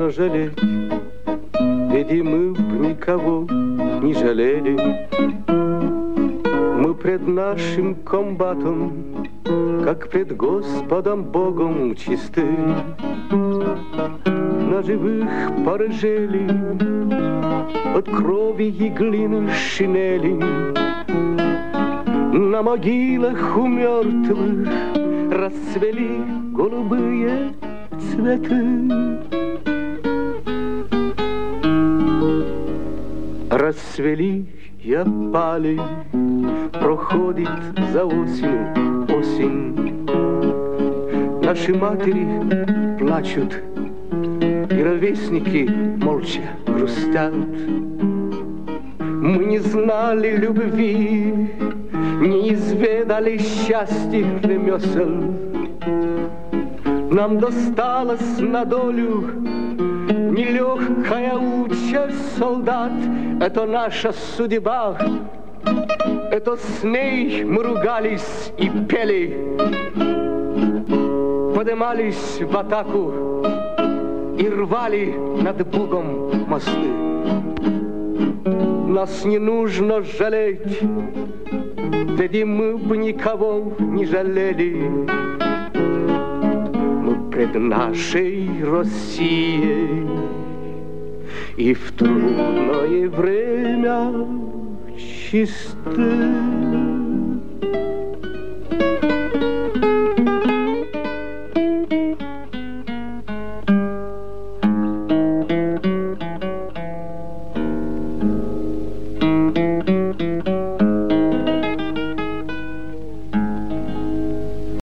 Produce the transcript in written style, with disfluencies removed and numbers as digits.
нужно жалеть, ведь и мы б никого не жалели. Мы пред нашим комбатом, как пред Господом Богом чисты, на живых порыжели от крови и глины шинели. На могилах у мертвых расцвели голубые цветы. Расцвели и опали, проходит за осень. Наши матери плачут, и ровесники молча грустят. Мы не знали любви, не изведали счастья ремесел. Нам досталось на долю нелегкая участь солдат. Это наша судьба, это с ней мы ругались и пели, поднимались в атаку и рвали над Бугом мосты. Нас не нужно жалеть, ведь и мы бы никого не жалели. Мы пред нашей Россией и в трудное время чисты.